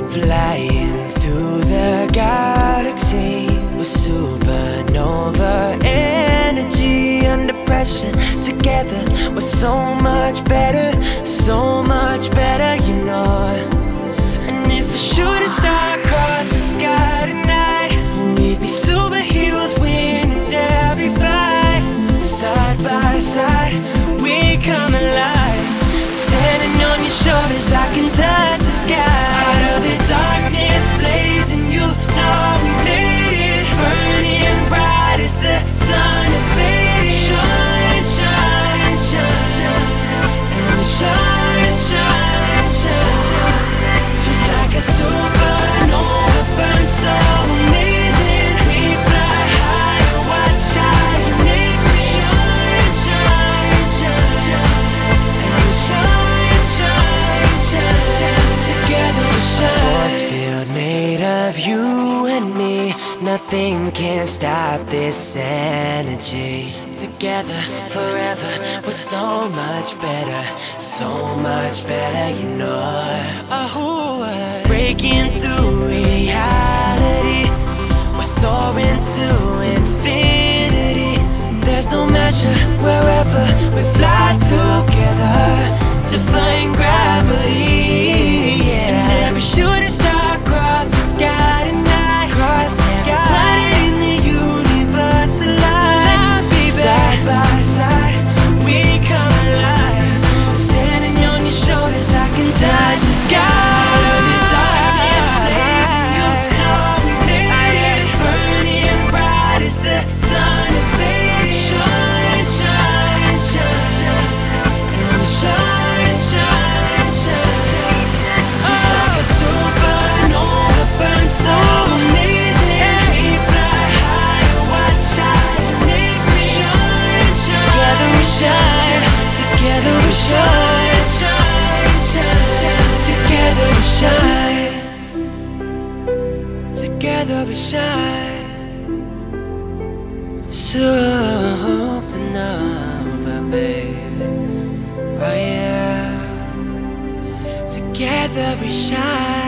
flying through the galaxy with supernova energy. Under pressure, together we're so much better, you know. And if a shooting star crossed the sky tonight, we'd be superheroes winning every fight. Side by side, we come alive. Standing on your shoulders, I can touch the sky. Out of the darkness, blazing, you know we made it. Burning bright as the sun is fading. Shine, shine, shine, shine, and shine, shine, shine, shine. Just like a supernova burns so amazing. We fly high and watch shining. Shine, shine, shine, shine, and shine, shine, shine, shine. Together we shine. Force field made of you and me. Nothing can stop this energy. Together forever, we're so much better, you know. Breaking through reality, we're soaring to infinity. There's no measure wherever we fly together, defying gravity. Yeah. And every shooting star across the sky tonight, across the sky, planet in the universe alive. Side by side, we come alive. Standing on your shoulders, I can touch the sky. Out of the darkness, blazing, you know we made it. Burning bright as the sun is fading. Shine, shine, shine, shine, and shine, shine, shine, shine. Just like a supernova burns so amazing. We fly high and watch shining. Shine, shine, together we shine. Together we shine, shine, shine, shine. Together we shine. Together we shine. Supernova, baby. Oh yeah. Together we shine.